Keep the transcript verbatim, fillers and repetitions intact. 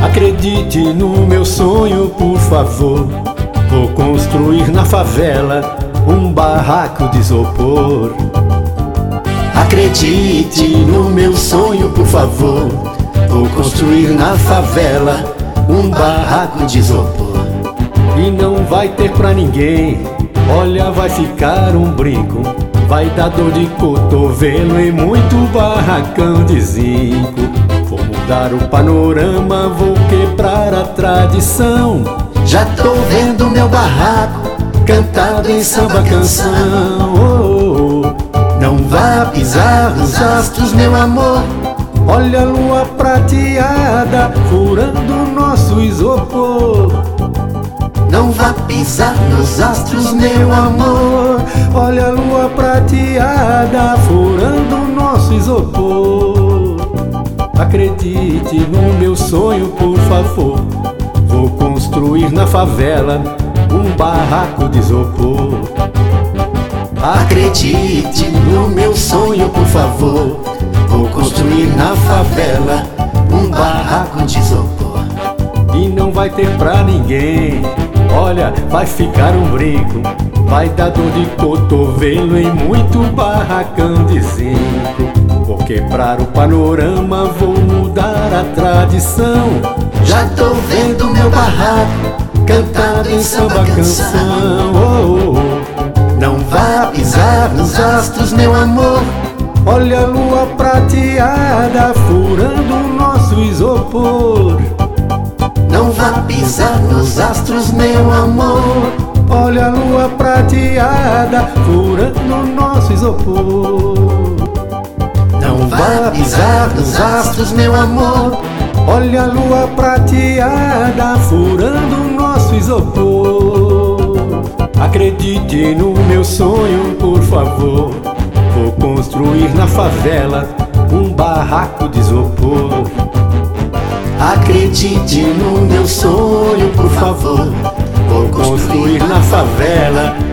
Acredite no meu sonho, por favor. Vou construir na favela um barraco de isopor. Acredite no meu sonho, por favor. Vou construir na favela um barraco de isopor. E não vai ter pra ninguém, olha, vai ficar um brinco. Vai dar dor de cotovelo e muito barracão de zinco. Vou mudar o panorama, vou quebrar a tradição. Já tô vendo meu barraco cantado em samba canção. Oh, oh. Não vá pisar nos astros, meu amor. Olha a lua prateada furando nosso isopor. Não vá pisar nos astros, meu amor. Olha a lua prateada furando nosso isopor. Acredite no meu sonho, por favor. Vou construir na favela um barraco de isopor. Acredite no meu sonho, por favor. Vou construir na favela um barraco de isopor. E não vai ter pra ninguém, olha, vai ficar um brinco. Vai dar dor de cotovelo e muito barracão de zinco. Vou quebrar o panorama, vou mudar a tradição. Já tô vendo meu barraco cantado em samba canção. Oh, oh. Não vá pisar nos astros, meu amor. Olha a lua prateada furando nosso isopor. Não vá pisar nos astros, meu amor. Olha a lua prateada furando nosso isopor. Não vá pisar nos astros, meu amor. Olha a lua prateada furando nosso isopor. Acredite no meu sonho, por favor. Vou construir na favela um barraco de isopor. Acredite no meu sonho, por favor. Vou construir na favela